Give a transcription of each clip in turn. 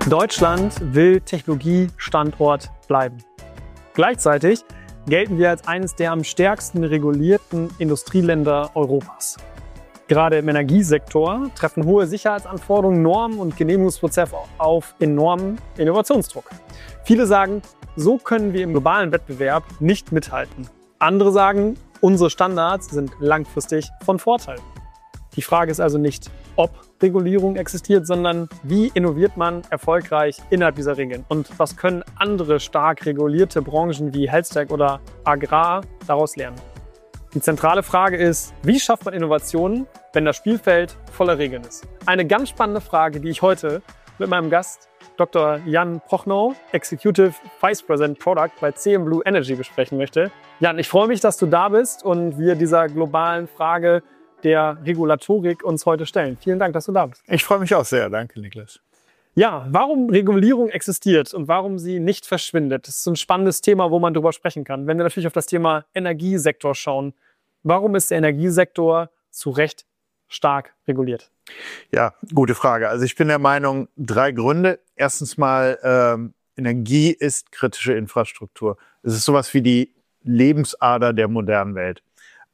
Deutschland will Technologiestandort bleiben. Gleichzeitig gelten wir als eines der am stärksten regulierten Industrieländer Europas. Gerade im Energiesektor treffen hohe Sicherheitsanforderungen, Normen und Genehmigungsprozesse auf enormen Innovationsdruck. Viele sagen, so können wir im globalen Wettbewerb nicht mithalten. Andere sagen, unsere Standards sind langfristig von Vorteil. Die Frage ist also nicht, ob Regulierung existiert, sondern wie innoviert man erfolgreich innerhalb dieser Regeln? Und was können andere stark regulierte Branchen wie Health-Tech oder Agrar daraus lernen? Die zentrale Frage ist, wie schafft man Innovationen, wenn das Spielfeld voller Regeln ist? Eine ganz spannende Frage, die ich heute mit meinem Gast Dr. Jan Prochnow, Executive Vice President Product bei CM Blue Energy besprechen möchte. Jan, ich freue mich, dass du da bist und wir dieser globalen Frage der Regulatorik uns heute stellen. Vielen Dank, dass du da bist. Ich freue mich auch sehr. Danke, Niklas. Ja, warum Regulierung existiert und warum sie nicht verschwindet, das ist ein spannendes Thema, wo man drüber sprechen kann. Wenn wir natürlich auf das Thema Energiesektor schauen, warum ist der Energiesektor zu Recht stark reguliert? Ja, gute Frage. Also ich bin der Meinung, 3 Gründe. Erstens mal, Energie ist kritische Infrastruktur. Es ist sowas wie die Lebensader der modernen Welt.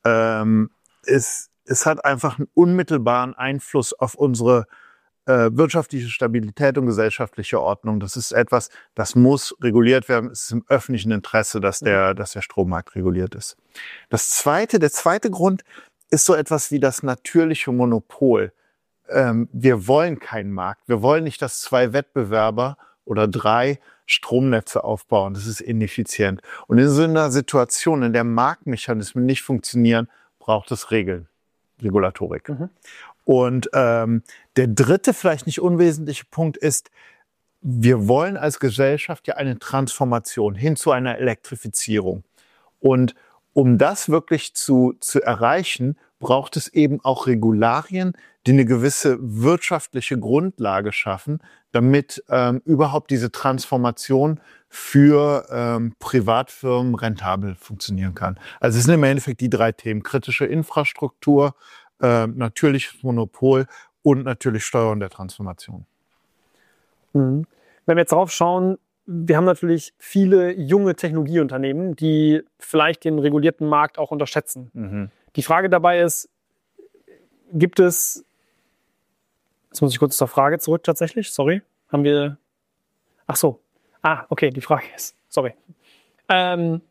Es hat einfach einen unmittelbaren Einfluss auf unsere wirtschaftliche Stabilität und gesellschaftliche Ordnung. Das ist etwas, das muss reguliert werden. Es ist im öffentlichen Interesse, dass der Strommarkt reguliert ist. Der zweite Grund ist so etwas wie das natürliche Monopol. Wir wollen keinen Markt. Wir wollen nicht, dass 2 Wettbewerber oder 3 Stromnetze aufbauen. Das ist ineffizient. Und in so einer Situation, in der Marktmechanismen nicht funktionieren, braucht es Regeln. Regulatorik. Und der dritte, vielleicht nicht unwesentliche Punkt ist, wir wollen als Gesellschaft ja eine Transformation hin zu einer Elektrifizierung. Und um das wirklich zu erreichen, braucht es eben auch Regularien, die eine gewisse wirtschaftliche Grundlage schaffen, damit überhaupt diese Transformation für Privatfirmen rentabel funktionieren kann. Also es sind im Endeffekt die 3 Themen: kritische Infrastruktur, natürliches Monopol und natürlich Steuerung der Transformation. Wenn wir jetzt drauf schauen, wir haben natürlich viele junge Technologieunternehmen, die vielleicht den regulierten Markt auch unterschätzen. Die Frage dabei ist, gibt es, jetzt muss ich kurz zur Frage zurück tatsächlich, sorry, okay, die Frage ist, sorry. Neben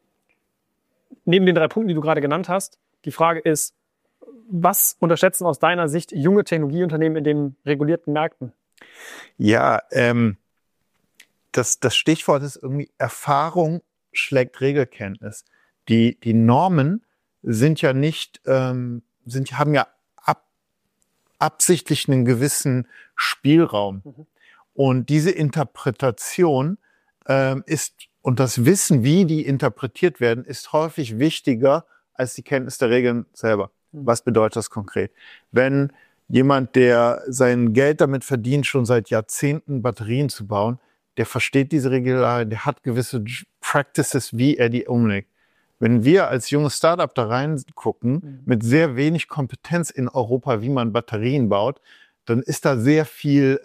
den 3 Punkten, die du gerade genannt hast, die Frage ist, was unterschätzen aus deiner Sicht junge Technologieunternehmen in den regulierten Märkten? Ja, das Stichwort ist irgendwie Erfahrung schlägt Regelkenntnis. Die Normen sind ja nicht, haben ja absichtlich einen gewissen Spielraum. Und diese Interpretation ist, und das Wissen, wie die interpretiert werden, ist häufig wichtiger als die Kenntnis der Regeln selber. Was bedeutet das konkret? Wenn jemand, der sein Geld damit verdient, schon seit Jahrzehnten Batterien zu bauen, der versteht diese Regularien, der hat gewisse Practices, wie er die umlegt. Wenn wir als junges Startup da reingucken, mit sehr wenig Kompetenz in Europa, wie man Batterien baut, dann ist da sehr viel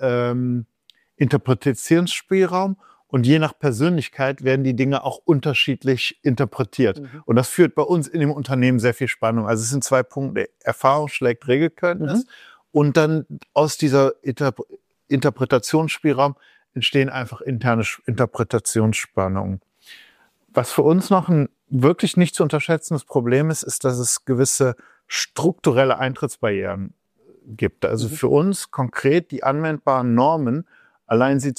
Interpretationsspielraum. Und je nach Persönlichkeit werden die Dinge auch unterschiedlich interpretiert. Und das führt bei uns in dem Unternehmen sehr viel Spannung. Also es sind 2 Punkte. Erfahrung schlägt Regelkenntnis. Und dann aus dieser Interpretationsspielraum entstehen einfach interne Interpretationsspannungen. Was für uns noch ein wirklich nicht zu unterschätzendes Problem ist, ist, dass es gewisse strukturelle Eintrittsbarrieren gibt. Also für uns konkret die anwendbaren Normen, allein sie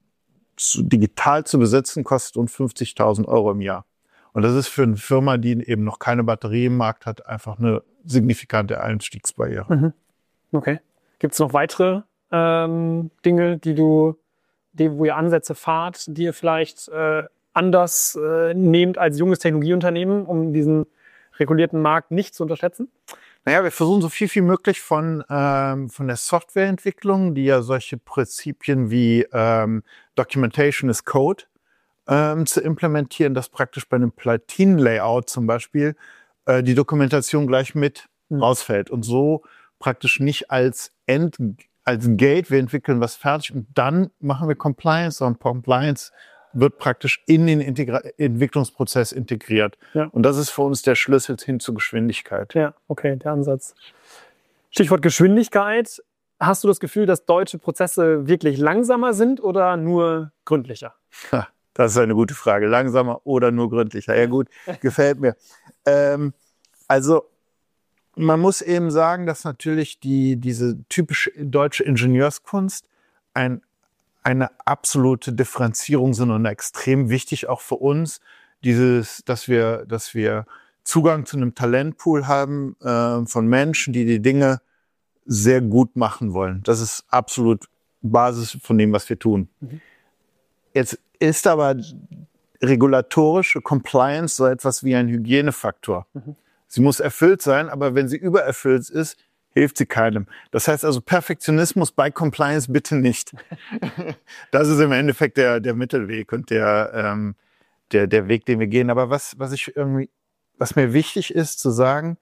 digital zu besitzen, kostet uns 50.000 € im Jahr. Und das ist für eine Firma, die eben noch keine Batterie im Markt hat, einfach eine signifikante Einstiegsbarriere. Okay. Gibt es noch weitere Dinge, wo ihr Ansätze fahrt, die ihr vielleicht anders nehmt als junges Technologieunternehmen, um diesen regulierten Markt nicht zu unterschätzen? Naja, wir versuchen so viel wie möglich von der Softwareentwicklung, die ja solche Prinzipien wie Documentation is Code zu implementieren, dass praktisch bei einem Platinen-Layout zum Beispiel die Dokumentation gleich mit rausfällt und so praktisch nicht als als Gate, wir entwickeln was fertig und dann machen wir Compliance und Compliance wird praktisch in den Entwicklungsprozess integriert. Ja. Und das ist für uns der Schlüssel hin zur Geschwindigkeit. Ja, okay, der Ansatz. Stichwort Geschwindigkeit. Hast du das Gefühl, dass deutsche Prozesse wirklich langsamer sind oder nur gründlicher? Das ist eine gute Frage. Langsamer oder nur gründlicher? Ja gut, gefällt mir. Also man muss eben sagen, dass natürlich diese typische deutsche Ingenieurskunst eine absolute Differenzierung sind und extrem wichtig auch für uns, dass wir Zugang zu einem Talentpool haben von Menschen, die die Dinge sehr gut machen wollen. Das ist absolut Basis von dem, was wir tun. Mhm. Jetzt ist aber regulatorische Compliance so etwas wie ein Hygienefaktor. Mhm. Sie muss erfüllt sein, aber wenn sie übererfüllt ist, hilft sie keinem. Das heißt also Perfektionismus bei Compliance bitte nicht. Das ist im Endeffekt der Mittelweg und der Weg, den wir gehen. Aber was mir wichtig ist zu sagen,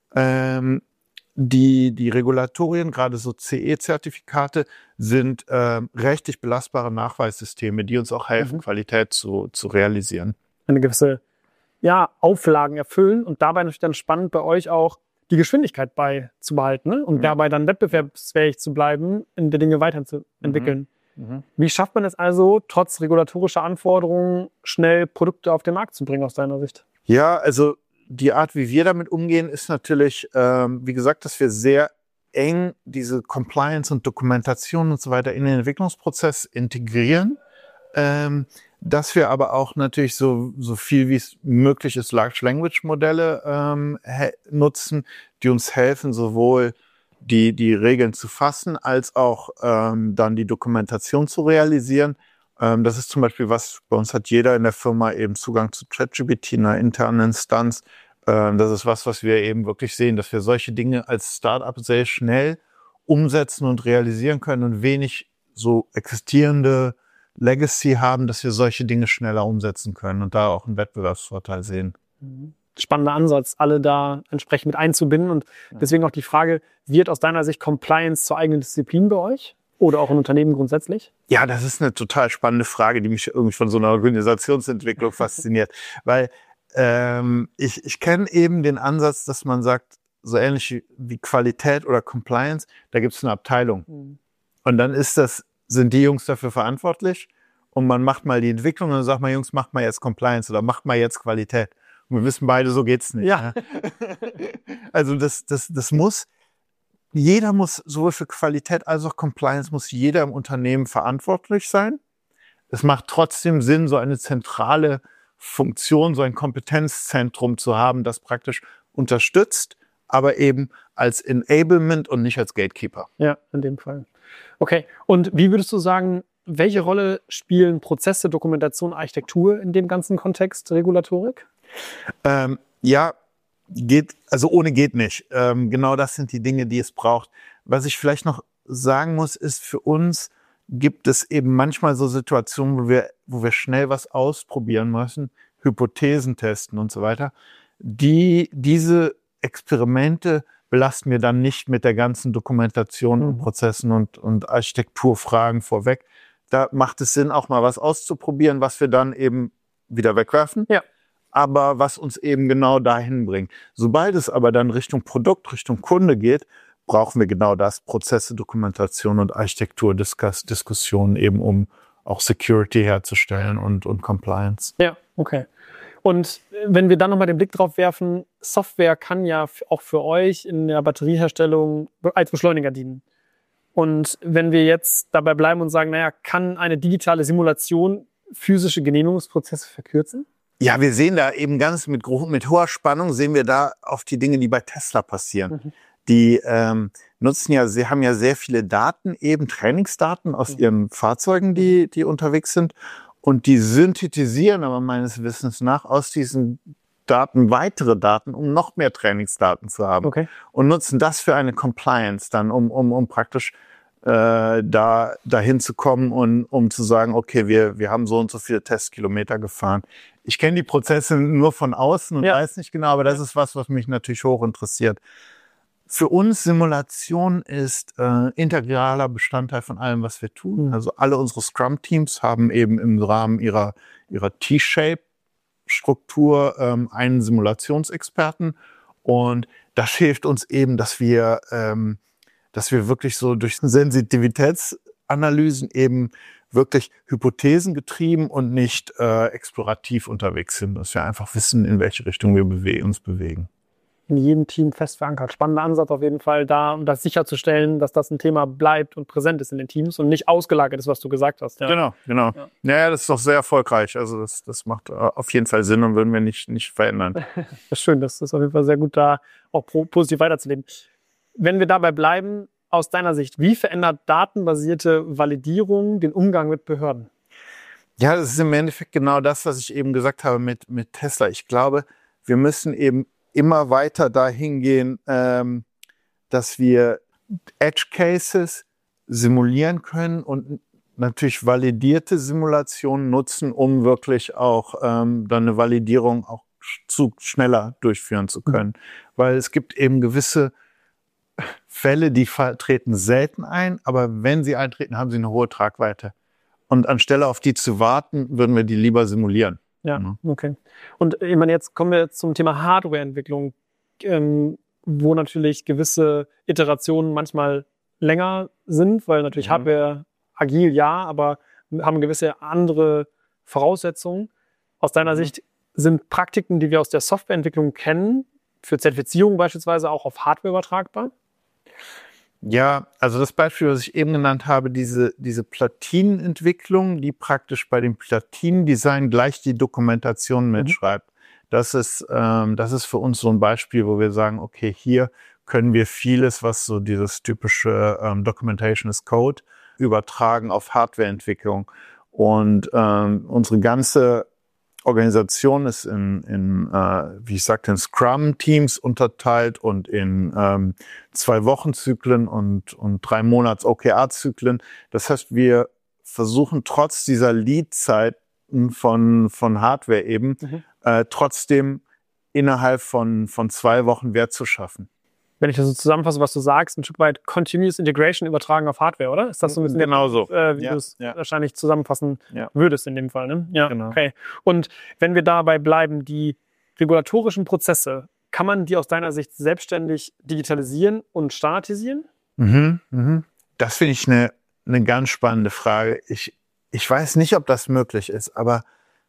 die Regulatorien, gerade so CE-Zertifikate, sind rechtlich belastbare Nachweissysteme, die uns auch helfen, Qualität zu realisieren. Eine gewisse Auflagen erfüllen und dabei natürlich dann spannend bei euch auch die Geschwindigkeit beizubehalten, ne? Und dabei dann wettbewerbsfähig zu bleiben, in der Dinge weiterzuentwickeln. Wie schafft man es also, trotz regulatorischer Anforderungen schnell Produkte auf den Markt zu bringen aus deiner Sicht? Ja, also die Art, wie wir damit umgehen, ist natürlich, wie gesagt, dass wir sehr eng diese Compliance und Dokumentation und so weiter in den Entwicklungsprozess integrieren. Dass wir aber auch natürlich so viel wie es möglich ist Large Language Modelle nutzen, die uns helfen, sowohl die Regeln zu fassen, als auch dann die Dokumentation zu realisieren. Das ist zum Beispiel was, bei uns hat jeder in der Firma eben Zugang zu ChatGPT, einer internen Instanz. Das ist was wir eben wirklich sehen, dass wir solche Dinge als Startup sehr schnell umsetzen und realisieren können und wenig so existierende Legacy haben, dass wir solche Dinge schneller umsetzen können und da auch einen Wettbewerbsvorteil sehen. Spannender Ansatz, alle da entsprechend mit einzubinden und deswegen auch die Frage, wird aus deiner Sicht Compliance zur eigenen Disziplin bei euch oder auch in Unternehmen grundsätzlich? Ja, das ist eine total spannende Frage, die mich irgendwie von so einer Organisationsentwicklung fasziniert, weil ich kenne eben den Ansatz, dass man sagt, so ähnlich wie Qualität oder Compliance, da gibt es eine Abteilung und dann sind die Jungs dafür verantwortlich und man macht mal die Entwicklung und dann sagt man, Jungs, macht mal jetzt Compliance oder macht mal jetzt Qualität. Und wir wissen beide, so geht's nicht. Ja. Also jeder muss sowohl für Qualität als auch Compliance muss jeder im Unternehmen verantwortlich sein. Es macht trotzdem Sinn, so eine zentrale Funktion, so ein Kompetenzzentrum zu haben, das praktisch unterstützt, aber eben als Enablement und nicht als Gatekeeper. Ja, in dem Fall. Okay, und wie würdest du sagen, welche Rolle spielen Prozesse, Dokumentation, Architektur in dem ganzen Kontext Regulatorik? Ohne geht nicht. Genau das sind die Dinge, die es braucht. Was ich vielleicht noch sagen muss, ist, für uns gibt es eben manchmal so Situationen, wo wir schnell was ausprobieren müssen, Hypothesen testen und so weiter. Diese Experimente belasten wir dann nicht mit der ganzen Dokumentation und Prozessen und Architekturfragen vorweg. Da macht es Sinn, auch mal was auszuprobieren, was wir dann eben wieder wegwerfen. Ja. Aber was uns eben genau dahin bringt. Sobald es aber dann Richtung Produkt, Richtung Kunde geht, brauchen wir genau das, Prozesse, Dokumentation und Architekturdiskussionen eben, um auch Security herzustellen und Compliance. Ja, okay. Und wenn wir dann nochmal den Blick drauf werfen, Software kann ja auch für euch in der Batterieherstellung als Beschleuniger dienen. Und wenn wir jetzt dabei bleiben und sagen, kann eine digitale Simulation physische Genehmigungsprozesse verkürzen? Ja, wir sehen da eben ganz mit hoher Spannung sehen wir da auf die Dinge, die bei Tesla passieren. Die haben ja sehr viele Daten, eben Trainingsdaten aus ihren Fahrzeugen, die unterwegs sind. Und die synthetisieren aber meines Wissens nach aus diesen Daten weitere Daten, um noch mehr Trainingsdaten zu haben. Okay. Und nutzen das für eine Compliance dann, um praktisch dahin zu kommen und um zu sagen, okay, wir haben so und so viele Testkilometer gefahren. Ich kenne die Prozesse nur von außen und weiß nicht genau, aber das ist was mich natürlich hoch interessiert. Für uns Simulation ist integraler Bestandteil von allem, was wir tun. Mhm. Also alle unsere Scrum-Teams haben eben im Rahmen ihrer T-Shape-Struktur einen Simulationsexperten. Und das hilft uns eben, dass wir wirklich so durch Sensitivitätsanalysen eben wirklich hypothesengetrieben und nicht explorativ unterwegs sind. Dass wir einfach wissen, in welche Richtung wir uns bewegen. In jedem Team fest verankert. Spannender Ansatz auf jeden Fall da, um das sicherzustellen, dass das ein Thema bleibt und präsent ist in den Teams und nicht ausgelagert ist, was du gesagt hast. Ja. Genau. Ja, das ist doch sehr erfolgreich. Also das macht auf jeden Fall Sinn und würden wir nicht verändern. Das ist schön, das ist auf jeden Fall sehr gut, da auch positiv weiterzuleben. Wenn wir dabei bleiben, aus deiner Sicht, wie verändert datenbasierte Validierung den Umgang mit Behörden? Ja, das ist im Endeffekt genau das, was ich eben gesagt habe mit Tesla. Ich glaube, wir müssen eben immer weiter dahin gehen, dass wir Edge Cases simulieren können und natürlich validierte Simulationen nutzen, um wirklich auch dann eine Validierung auch schneller durchführen zu können. Weil es gibt eben gewisse Fälle, die treten selten ein, aber wenn sie eintreten, haben sie eine hohe Tragweite. Und anstelle auf die zu warten, würden wir die lieber simulieren. Ja, okay. Und ich meine, jetzt kommen wir zum Thema Hardwareentwicklung, wo natürlich gewisse Iterationen manchmal länger sind, weil natürlich Hardware agil ja, aber haben gewisse andere Voraussetzungen. Aus deiner Sicht sind Praktiken, die wir aus der Softwareentwicklung kennen, für Zertifizierung beispielsweise auch auf Hardware übertragbar? Ja, also das Beispiel, was ich eben genannt habe, diese Platinenentwicklung, die praktisch bei dem Platinendesign gleich die Dokumentation mitschreibt. Das ist für uns so ein Beispiel, wo wir sagen, okay, hier können wir vieles, was so dieses typische Documentation as Code, übertragen auf Hardwareentwicklung. Und unsere ganze Organisation ist wie ich sagte, in Scrum-Teams unterteilt und in 2-Wochen-Zyklen und 3 Monats-OKR-Zyklen. Das heißt, wir versuchen trotz dieser Lead-Zeiten von Hardware eben trotzdem innerhalb von 2 Wochen Wert zu schaffen. Wenn ich das so zusammenfasse, was du sagst, ein Stück weit Continuous Integration übertragen auf Hardware, oder? Ist das so ein bisschen genauso, wie du es wahrscheinlich zusammenfassen würdest in dem Fall, ne? Ja, genau. Okay. Und wenn wir dabei bleiben, die regulatorischen Prozesse, kann man die aus deiner Sicht selbstständig digitalisieren und standardisieren? Das finde ich eine ganz spannende Frage. Ich weiß nicht, ob das möglich ist, aber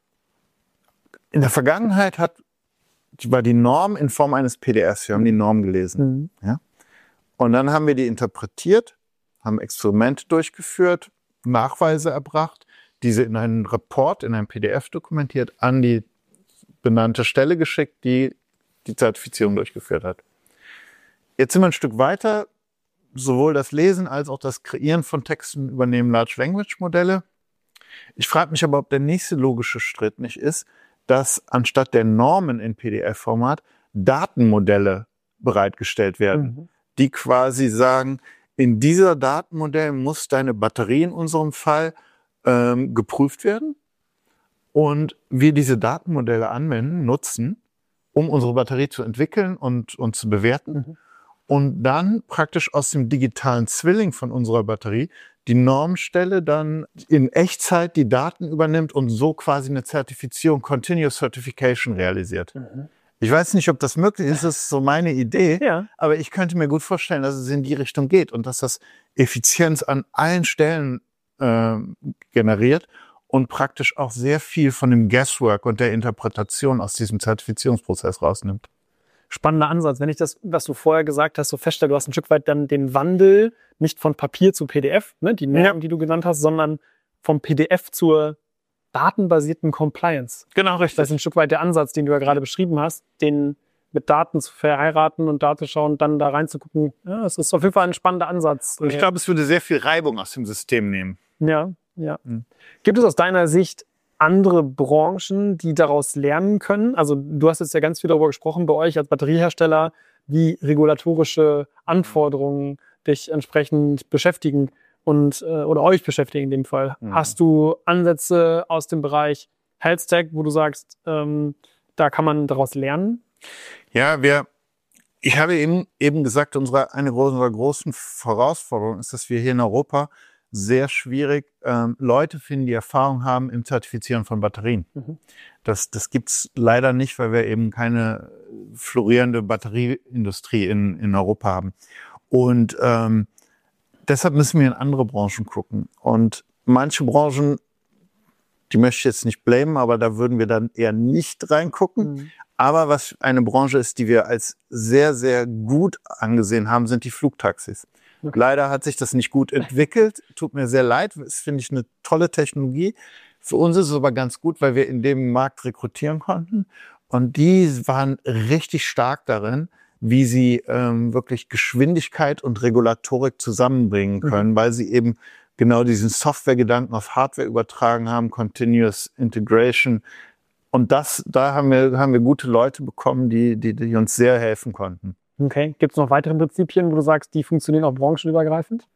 in der Vergangenheit war die Norm in Form eines PDFs. Wir haben die Norm gelesen. Ja? Und dann haben wir die interpretiert, haben Experimente durchgeführt, Nachweise erbracht, diese in einen Report, in einem PDF dokumentiert, an die benannte Stelle geschickt, die die Zertifizierung durchgeführt hat. Jetzt sind wir ein Stück weiter. Sowohl das Lesen als auch das Kreieren von Texten übernehmen Large Language Modelle. Ich frage mich aber, ob der nächste logische Schritt nicht ist, dass anstatt der Normen in PDF-Format Datenmodelle bereitgestellt werden, die quasi sagen, in dieser Datenmodell muss deine Batterie in unserem Fall geprüft werden und wir diese Datenmodelle anwenden, nutzen, um unsere Batterie zu entwickeln und zu bewerten und dann praktisch aus dem digitalen Zwilling von unserer Batterie die Normstelle dann in Echtzeit die Daten übernimmt und so quasi eine Zertifizierung, Continuous Certification realisiert. Ich weiß nicht, ob das möglich ist, das ist so meine Idee, aber ich könnte mir gut vorstellen, dass es in die Richtung geht und dass das Effizienz an allen Stellen generiert und praktisch auch sehr viel von dem Guesswork und der Interpretation aus diesem Zertifizierungsprozess rausnimmt. Spannender Ansatz. Wenn ich das, was du vorher gesagt hast, so feststelle, du hast ein Stück weit dann den Wandel nicht von Papier zu PDF, ne, die Norm, die du genannt hast, sondern vom PDF zur datenbasierten Compliance. Genau, richtig. Das ist ein Stück weit der Ansatz, den du ja gerade beschrieben hast, den mit Daten zu verheiraten und da zu schauen, dann da reinzugucken. Ja, es ist auf jeden Fall ein spannender Ansatz. Und ich glaube, es würde sehr viel Reibung aus dem System nehmen. Ja. Gibt es aus deiner Sicht andere Branchen, die daraus lernen können? Also du hast jetzt ja ganz viel darüber gesprochen, bei euch als Batteriehersteller, wie regulatorische Anforderungen dich entsprechend beschäftigen und oder euch beschäftigen in dem Fall. Hast du Ansätze aus dem Bereich Health Tech, wo du sagst, da kann man daraus lernen? Ja, Ich habe eben gesagt, eine unserer großen Herausforderungen ist, dass wir hier in Europa sehr schwierig Leute finden, die Erfahrung haben im Zertifizieren von Batterien. Mhm. Das gibt's leider nicht, weil wir eben keine florierende Batterieindustrie in Europa haben. Und deshalb müssen wir in andere Branchen gucken. Und manche Branchen, die möchte ich jetzt nicht blamen, aber da würden wir dann eher nicht reingucken. Mhm. Aber was eine Branche ist, die wir als sehr, sehr gut angesehen haben, sind die Flugtaxis. Okay. Leider hat sich das nicht gut entwickelt. Tut mir sehr leid. Das finde ich eine tolle Technologie. Für uns ist es aber ganz gut, weil wir in dem Markt rekrutieren konnten. Und die waren richtig stark darin, wie sie wirklich Geschwindigkeit und Regulatorik zusammenbringen können, weil sie eben genau diesen Softwaregedanken auf Hardware übertragen haben, Continuous Integration. Und da haben wir gute Leute bekommen, die uns sehr helfen konnten. Okay. Gibt es noch weitere Prinzipien, wo du sagst, die funktionieren auch branchenübergreifend?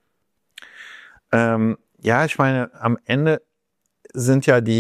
Ja, ich meine, am Ende ist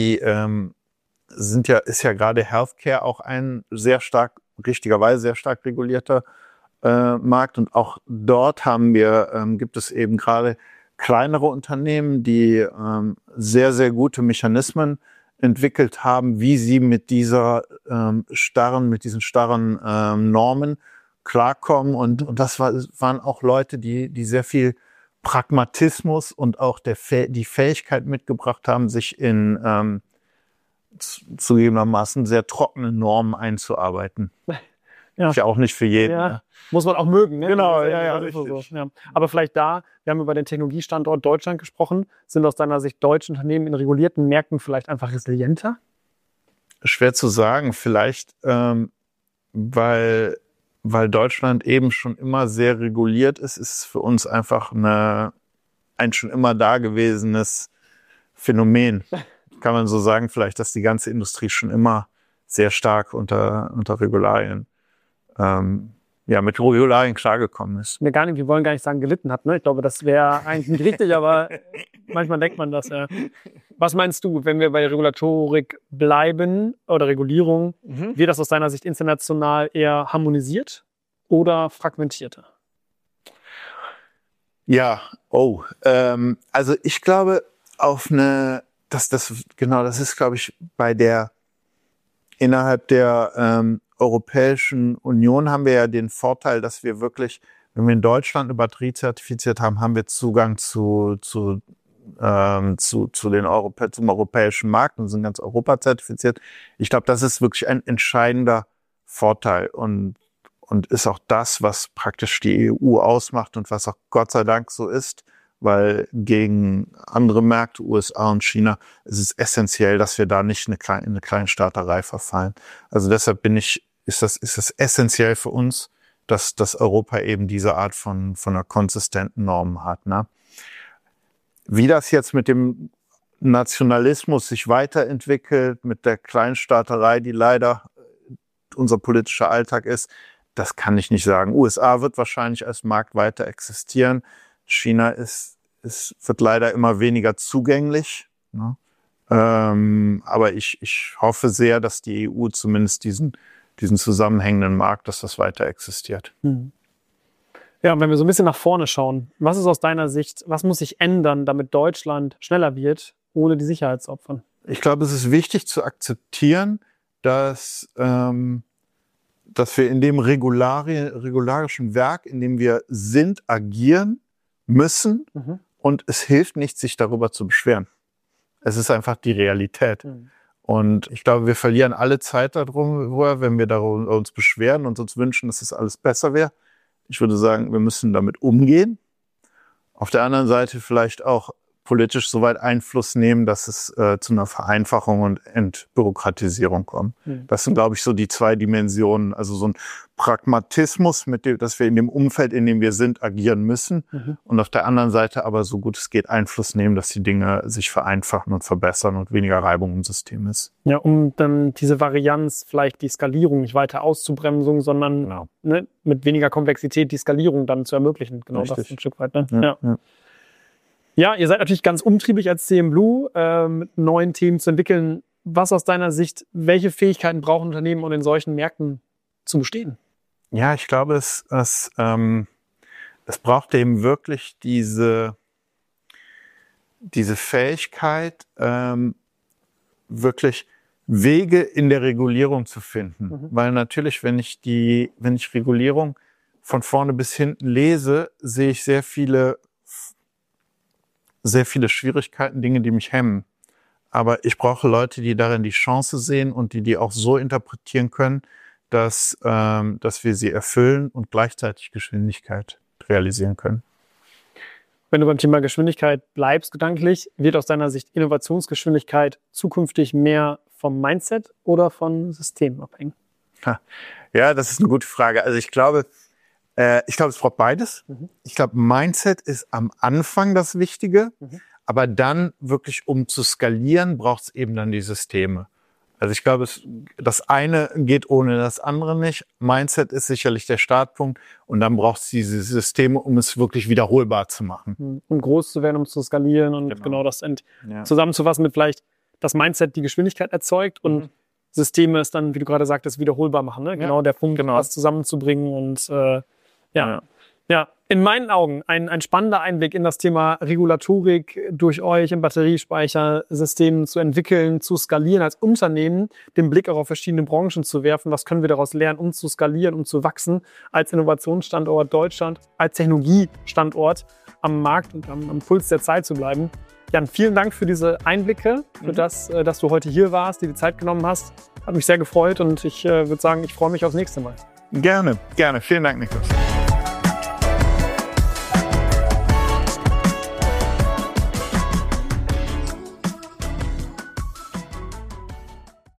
ja gerade Healthcare auch ein richtigerweise sehr stark regulierter Markt. Und auch dort gibt es eben gerade kleinere Unternehmen, die sehr, sehr gute Mechanismen entwickelt haben, wie sie mit diesen starren Normen klarkommen. Und das waren auch Leute, die sehr viel Pragmatismus und auch die Fähigkeit mitgebracht haben, sich in zugegebenermaßen sehr trockenen Normen einzuarbeiten. Ja. Ist ja auch nicht für jeden. Ja. Ne? Muss man auch mögen. Ne? Genau, richtig. So. Ja. Aber vielleicht wir haben über den Technologiestandort Deutschland gesprochen. Sind aus deiner Sicht deutsche Unternehmen in regulierten Märkten vielleicht einfach resilienter? Schwer zu sagen. Vielleicht, weil Deutschland eben schon immer sehr reguliert ist es für uns einfach ein schon immer dagewesenes Phänomen. Kann man so sagen, vielleicht, dass die ganze Industrie schon immer sehr stark unter Regularien mit Regularien klargekommen ist. Wir wollen gar nicht sagen, gelitten hat. Ne? Ich glaube, das wäre eigentlich nicht richtig, aber manchmal denkt man das. Ja. Was meinst du, wenn wir bei der Regulatorik bleiben oder Regulierung, wird das aus deiner Sicht international eher harmonisiert oder fragmentierter? Ja, also ich glaube das ist, glaube ich, innerhalb der Europäischen Union haben wir ja den Vorteil, dass wir wirklich, wenn wir in Deutschland eine Batterie zertifiziert haben, haben wir Zugang zum europäischen Markt und sind ganz Europa zertifiziert. Ich glaube, das ist wirklich ein entscheidender Vorteil und ist auch das, was praktisch die EU ausmacht und was auch Gott sei Dank so ist, weil gegen andere Märkte, USA und China, ist es essentiell, dass wir da nicht in eine Kleinstaaterei verfallen. Also deshalb ist das essentiell für uns, dass Europa eben diese Art von einer konsistenten Norm hat. Ne? Wie das jetzt mit dem Nationalismus sich weiterentwickelt, mit der Kleinstaaterei, die leider unser politischer Alltag ist, das kann ich nicht sagen. USA wird wahrscheinlich als Markt weiter existieren. China wird leider immer weniger zugänglich. Ne? Aber ich hoffe sehr, dass die EU zumindest diesen zusammenhängenden Markt, dass das weiter existiert. Ja, und wenn wir so ein bisschen nach vorne schauen, was ist aus deiner Sicht, was muss sich ändern, damit Deutschland schneller wird, ohne die Sicherheit zu opfern? Ich glaube, es ist wichtig zu akzeptieren, dass wir in dem regularischen Werk, in dem wir sind, agieren müssen. Und es hilft nicht, sich darüber zu beschweren. Es ist einfach die Realität. Und ich glaube, wir verlieren alle Zeit darüber, wenn wir darüber uns beschweren und uns wünschen, dass es alles besser wäre. Ich würde sagen, wir müssen damit umgehen. Auf der anderen Seite vielleicht auch politisch so weit Einfluss nehmen, dass es zu einer Vereinfachung und Entbürokratisierung kommt. Das sind, glaube ich, so die zwei Dimensionen. Also so ein Pragmatismus, dass wir in dem Umfeld, in dem wir sind, agieren müssen. Und auf der anderen Seite aber so gut es geht Einfluss nehmen, dass die Dinge sich vereinfachen und verbessern und weniger Reibung im System ist. Ja, um dann diese Varianz, vielleicht die Skalierung nicht weiter auszubremsen, sondern mit weniger Komplexität die Skalierung dann zu ermöglichen. Genau, richtig. Das ein Stück weit. Ne? Ja, ihr seid natürlich ganz umtriebig als CM Blue, mit neuen Themen zu entwickeln. Was aus deiner Sicht, welche Fähigkeiten brauchen Unternehmen, um in solchen Märkten zu bestehen? Ja, ich glaube, es braucht eben wirklich diese Fähigkeit, wirklich Wege in der Regulierung zu finden. Weil natürlich, wenn ich Regulierung von vorne bis hinten lese, sehe ich sehr viele Schwierigkeiten, Dinge, die mich hemmen. Aber ich brauche Leute, die darin die Chance sehen und die auch so interpretieren können, dass wir sie erfüllen und gleichzeitig Geschwindigkeit realisieren können. Wenn du beim Thema Geschwindigkeit bleibst, gedanklich, wird aus deiner Sicht Innovationsgeschwindigkeit zukünftig mehr vom Mindset oder von Systemen abhängen? Ja, das ist eine gute Frage. Also ich glaube, es braucht beides. Ich glaube, Mindset ist am Anfang das Wichtige, aber dann wirklich, um zu skalieren, braucht es eben dann die Systeme. Also ich glaube, das eine geht ohne das andere nicht. Mindset ist sicherlich der Startpunkt und dann braucht es diese Systeme, um es wirklich wiederholbar zu machen. Um groß zu werden, um zu skalieren und genau das zusammenzufassen mit vielleicht das Mindset die Geschwindigkeit erzeugt und Systeme es dann, wie du gerade sagtest, wiederholbar machen. Ne? Genau der Punkt, was zusammenzubringen und Ja, in meinen Augen ein spannender Einblick in das Thema Regulatorik durch euch im Batteriespeichersystem zu entwickeln, zu skalieren als Unternehmen, den Blick auch auf verschiedene Branchen zu werfen. Was können wir daraus lernen, um zu skalieren, um zu wachsen als Innovationsstandort Deutschland, als Technologiestandort am Markt und am Puls der Zeit zu bleiben. Jan, vielen Dank für diese Einblicke, für das, dass du heute hier warst, dir die Zeit genommen hast. Hat mich sehr gefreut und ich würde sagen, ich freue mich aufs nächste Mal. Gerne. Vielen Dank, Niklas.